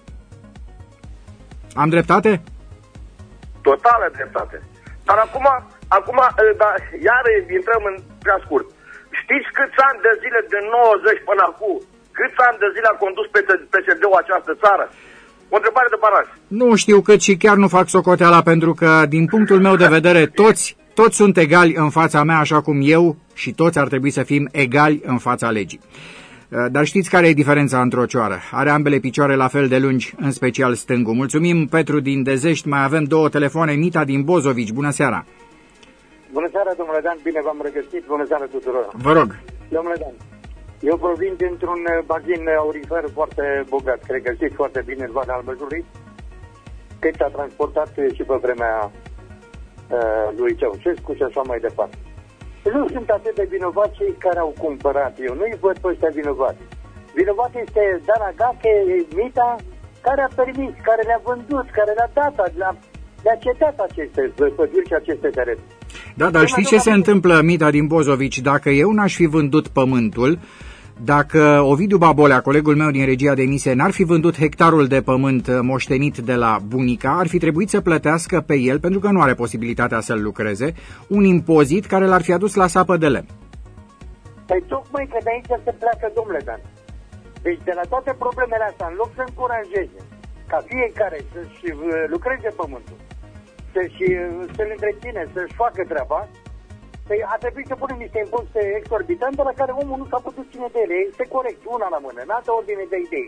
Speaker 2: Am dreptate?
Speaker 12: Totală dreptate. Dar acum iar intrăm în prea scurt. Știți câți ani de zile, de 90 până acum, câți ani de zile a condus PSD-ul această țară? O întrebare de baraj. Nu
Speaker 2: știu cât și chiar nu fac socoteala, pentru că, din punctul meu de vedere, toți sunt egali în fața mea, așa cum eu și toți ar trebui să fim egali în fața legii. Dar știți care e diferența într-o cioară? Are ambele picioare la fel de lungi, în special stângul. Mulțumim, Petru din Dezești. Mai avem două telefoane. Mita din Bozovici. Bună seara!
Speaker 13: Bună seara, domnule Dan, bine v-am regăsit, bună seara tuturor.
Speaker 2: Vă rog.
Speaker 13: Domnule Dan, eu provin dintr-un bazin aurifer foarte bogat, cred că știți foarte bine, în Valea Albăjului, cât a transportat și pe vremea lui Ceaușescu și așa mai departe. Nu sunt atât de vinovați cei care au cumpărat, eu nu-i văd pe ăștia vinovați. Vinovat este Dan Agache, Mita, care a permis, care le-a vândut, care le-a dat, le-a cedat aceste păduri și aceste terene.
Speaker 2: Da, dar știi ce se întâmplă, Mita din Bozovici? Dacă eu n-aș fi vândut pământul, dacă Ovidiu Babolea, colegul meu din regia de emisie, n-ar fi vândut hectarul de pământ moștenit de la bunica, ar fi trebuit să plătească pe el, pentru că nu are posibilitatea să-l lucreze, un impozit care l-ar fi adus la sapă de lemn.
Speaker 13: Păi tocmai că de aici se pleacă, domnule Dan. Deci de la toate problemele astea, în loc să încurajeze ca fiecare să-și lucreze pământul, să-l întreține, să-și facă treaba, a trebuit să punem niște impozite exorbitante la care omul nu s-a putut ține de ele. Este corect, una la mână, în altă ordine de idei.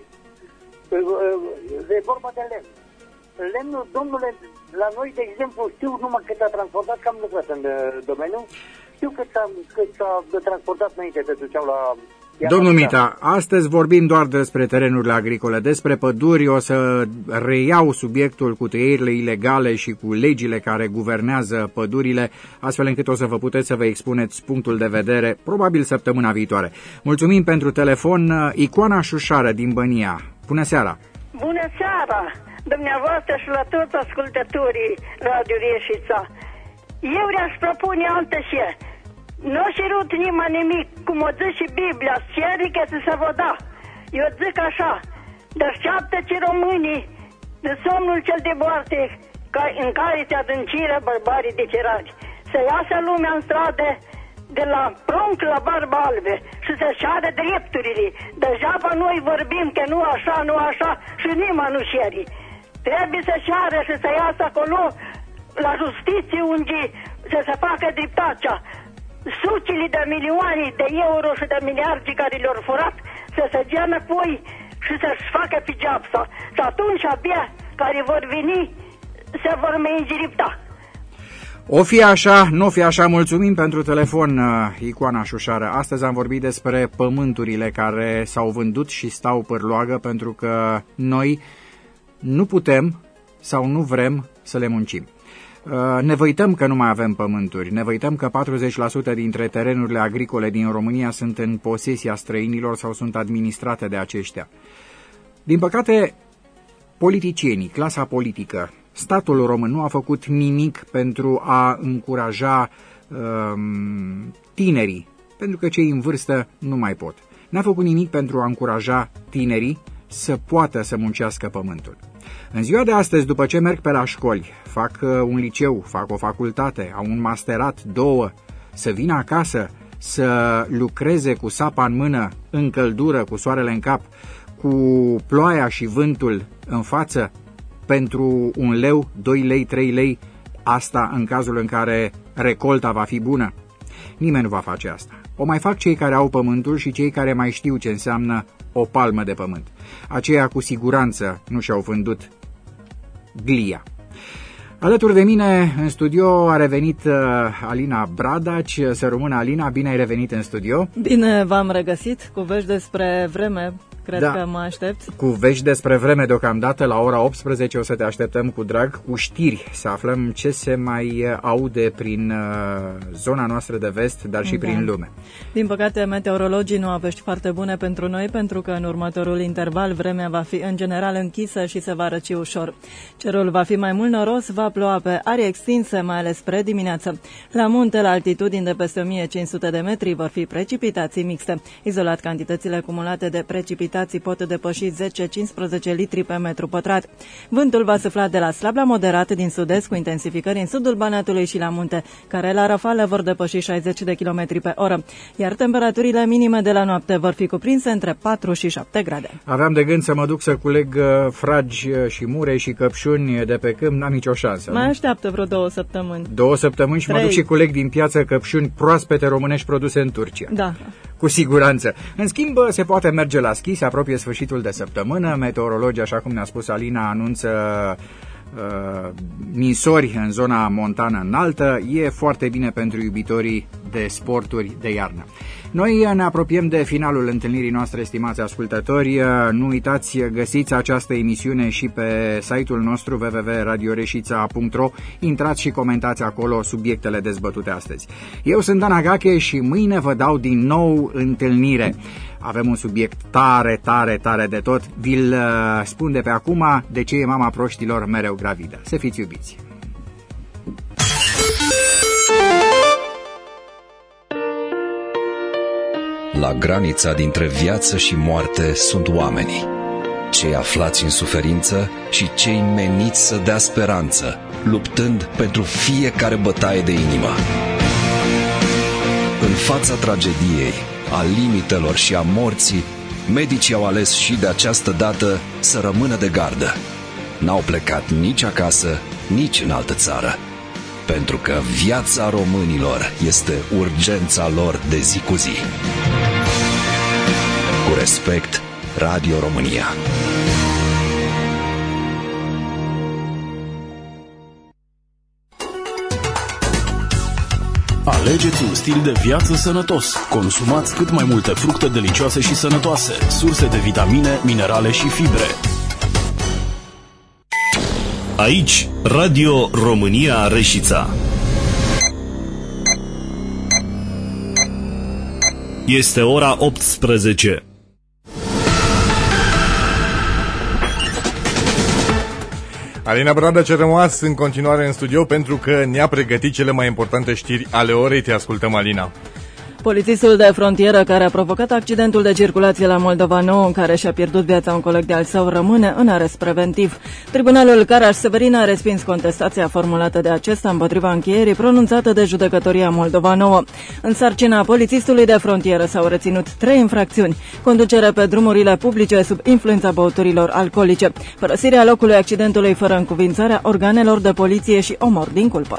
Speaker 13: E vorba de lemn. Lemnul, domnule, la noi, de exemplu, știu numai cât a transportat, că am lucrat în domeniu, știu cât a transportat înainte, te duceau la...
Speaker 2: Domnul Mita, astăzi vorbim doar despre terenurile agricole, despre păduri. O să reiau subiectul cu tăierile ilegale și cu legile care guvernează pădurile, astfel încât o să vă puteți să vă expuneți punctul de vedere, probabil săptămâna viitoare. Mulțumim pentru telefon. Icoana Șușară din Bănia. Bună seara!
Speaker 14: Bună seara! Dumneavoastră și la toți ascultătorii Radio Reșița. Eu le-aș propune altă și nu a cerut nimeni nimic, cum o zice și Biblia, cerică să se vă da. Eu zic așa, deșteaptă-ți românii de somnul cel de moarte, în care te adânciră bărbarii de cerari. Să iasă lumea în stradă, de la prunc la barbă albe și să-și are drepturile. Degeaba noi vorbim că nu așa, nu așa și nimeni nu șeri. Trebuie să ceară și să iasă acolo la justiție unde să se facă dreptatea. Sucile de milioane de euro și de miliarde care le-au furat să se dea înapoi și să-și facă pedeapsa. Și atunci abia care vor veni se vor mai îndiripta.
Speaker 2: O fi așa, nu fi așa, mulțumim pentru telefon, Icoana Șușară. Astăzi am vorbit despre pământurile care s-au vândut și stau pârloagă pentru că noi nu putem sau nu vrem să le muncim. Ne văităm că nu mai avem pământuri, ne văităm că 40% dintre terenurile agricole din România sunt în posesia străinilor sau sunt administrate de aceștia. Din păcate, politicienii, clasa politică, statul român nu a făcut nimic pentru a încuraja tinerii, pentru că cei în vârstă nu mai pot. N-a făcut nimic pentru a încuraja tinerii să poată să muncească pământul. În ziua de astăzi, după ce merg pe la școli, fac un liceu, fac o facultate, au un masterat, 2, să vină acasă, să lucreze cu sapa în mână, în căldură, cu soarele în cap, cu ploaia și vântul în față, pentru 1 leu, 2 lei, 3 lei, asta în cazul în care recolta va fi bună. Nimeni nu va face asta. O mai fac cei care au pământul și cei care mai știu ce înseamnă o palmă de pământ. Aceia cu siguranță nu și-au vândut glia. Alături de mine în studio a revenit Alina Bradaci. Să rămână, Alina, bine ai revenit în studio.
Speaker 15: Bine v-am regăsit cu vești despre vreme. Cred că mă aștept.
Speaker 2: Cu vești despre vreme deocamdată, la ora 18 o să te așteptăm cu drag, cu știri, să aflăm ce se mai aude prin zona noastră de vest, dar și prin lume.
Speaker 15: Din păcate, meteorologii nu au vești foarte bune pentru noi, pentru că în următorul interval vremea va fi în general închisă și se va răci ușor. Cerul va fi mai mult noros, va ploua pe arii extinse, mai ales spre dimineață. La munte, la altitudini de peste 1500 de metri, vor fi precipitații mixte. Izolat, cantitățile cumulate de precipitații pot depăși 10-15 litri pe metru pătrat. Vântul va sufla de la slab la moderat din sud-est, cu intensificări în sudul Banatului și la munte, care la rafală vor depăși 60 de km pe oră, iar temperaturile minime de la noapte vor fi cuprinse între 4 și 7 grade.
Speaker 2: Aveam de gând să mă duc să culeg fragi și murei și căpșuni de pe câmp, n-am nicio șansă.
Speaker 15: Mai așteaptă vreo 2 săptămâni.
Speaker 2: 2 săptămâni și 3. Mă duc și culeg din piață căpșuni proaspete românești produse în Turcia.
Speaker 15: Da.
Speaker 2: Cu siguranță. În schimb, se poate merge la schi, se apropie sfârșitul de săptămână. Meteorologii, așa cum ne-a spus Alina, anunță ninsori în zona montană înaltă. E foarte bine pentru iubitorii de sporturi de iarnă. Noi ne apropiem de finalul întâlnirii noastre, stimați ascultători. Nu uitați, găsiți această emisiune și pe site-ul nostru www.radioreșița.ro. Intrați și comentați acolo subiectele dezbătute astăzi. Eu sunt Dan Agache și mâine vă dau din nou întâlnire. Avem un subiect tare, tare, tare de tot. Vi-l spun de pe acum, de ce e mama proștilor mereu gravidă. Să fiți iubiți!
Speaker 16: La granița dintre viață și moarte sunt oamenii, cei aflați în suferință și cei meniți să dea speranță, luptând pentru fiecare bătaie de inimă. În fața tragediei, a limitelor și a morții, medicii au ales și de această dată să rămână de gardă. N-au plecat nici acasă, nici în altă țară, pentru că viața românilor este urgența lor de zi cu zi. Cu respect, Radio România.
Speaker 17: Alegeți un stil de viață sănătos. Consumați cât mai multe fructe delicioase și sănătoase, surse de vitamine, minerale și fibre.
Speaker 1: Aici, Radio România Reșița. Este ora 18.
Speaker 18: Alina Bradaci a rămas în continuare în studio pentru că ne-a pregătit cele mai importante știri ale orei. Te ascultăm, Alina.
Speaker 15: Polițistul de frontieră care a provocat accidentul de circulație la Moldova Nouă, în care și-a pierdut viața un coleg de-al său, rămâne în arest preventiv. Tribunalul Caraș-Severin a respins contestația formulată de acesta împotriva încheierii pronunțată de judecătoria Moldova Nouă. În sarcina polițistului de frontieră s-au reținut 3 infracțiuni: conducere pe drumurile publice sub influența băuturilor alcoolice, părăsirea locului accidentului fără încuvințarea organelor de poliție și omor din culpă.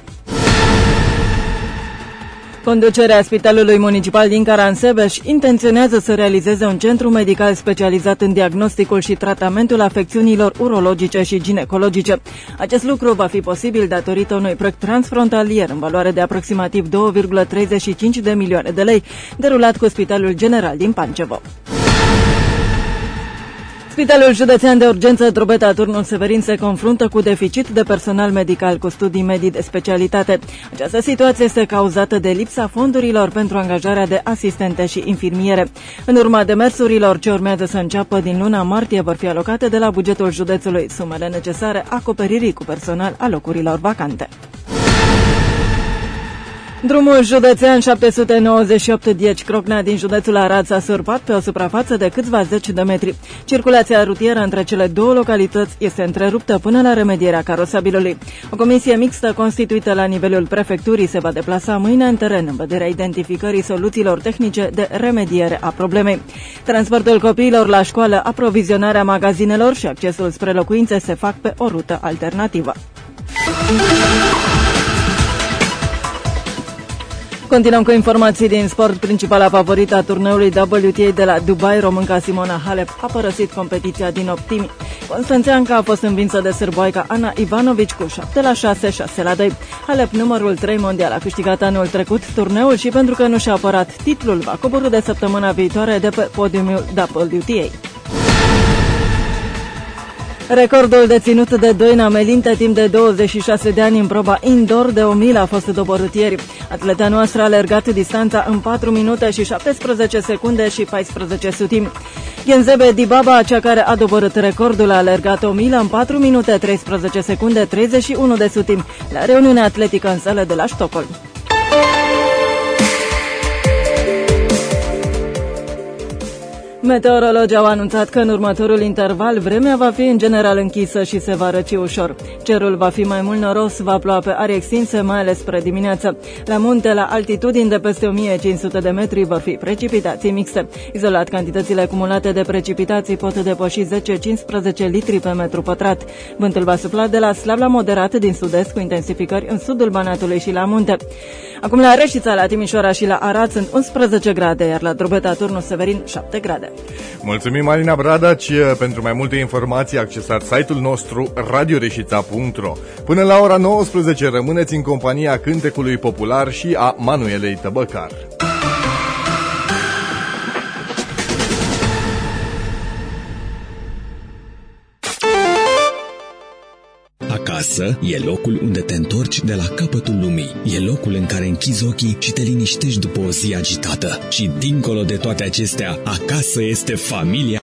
Speaker 15: Conducerea Spitalului Municipal din Caransebeș intenționează să realizeze un centru medical specializat în diagnosticul și tratamentul afecțiunilor urologice și ginecologice. Acest lucru va fi posibil datorită unui proiect transfrontalier în valoare de aproximativ 2,35 de milioane de lei, derulat cu Spitalul General din Pancevo. Spitalul Județean de Urgență Drobeta Turnul Severin se confruntă cu deficit de personal medical cu studii medii de specialitate. Această situație este cauzată de lipsa fondurilor pentru angajarea de asistente și infirmiere. În urma demersurilor ce urmează să înceapă din luna martie, vor fi alocate de la bugetul județului sumele necesare acoperirii cu personal a locurilor vacante. Drumul județean 798 Dieci-Crocnea din județul Arad s-a surpat pe o suprafață de câțiva zeci de metri. Circulația rutieră între cele două localități este întreruptă până la remedierea carosabilului. O comisie mixtă constituită la nivelul prefecturii se va deplasa mâine în teren în vederea identificării soluțiilor tehnice de remediere a problemei. Transportul copiilor la școală, aprovizionarea magazinelor și accesul spre locuințe se fac pe o rută alternativă. Continuăm cu informații din sport. Principala favorită a turneului WTA de la Dubai, românca Simona Halep, a părăsit competiția din optimi. Constanțeanca a fost învinsă de sârboaica Ana Ivanovic cu 7-6, 6-2. Halep, numărul 3 mondial, a câștigat anul trecut turneul și pentru că nu și-a apărat titlul, va coborî de săptămâna viitoare de pe podiumul WTA. Recordul deținut de Doina Melinte timp de 26 de ani în proba indoor de 1000 a fost doborât ieri. Atleta noastră a alergat distanța în 4 minute și 17 secunde și 14 sutimi. Genzebe Dibaba, cea care a doborât recordul, a alergat 1000 în 4 minute 13 secunde 31 de sutimi la reuniunea atletică în sală de la Stockholm. Meteorologii au anunțat că în următorul interval vremea va fi în general închisă și se va răci ușor. Cerul va fi mai mult noros, va ploua pe arii extinse, mai ales spre dimineață. La munte, la altitudini de peste 1500 de metri, vor fi precipitații mixte. Izolat, cantitățile acumulate de precipitații pot depăși 10-15 litri pe metru pătrat. Vântul va sufla de la slab la moderat din sud-est, cu intensificări în sudul Banatului și la munte. Acum la Reșița, la Timișoara și la Arad sunt 11 grade, iar la Drobeta Turnul Severin 7 grade.
Speaker 18: Mulțumim, Alina Bradaci. Pentru mai multe informații accesați site-ul nostru radioreșița.ro. Până la ora 19 rămâneți în compania cântecului popular și a Manuelei Tăbăcar.
Speaker 19: Acasă e locul unde te întorci de la capătul lumii. E locul în care închizi ochii și te liniștești după o zi agitată. Și dincolo de toate acestea, acasă este familia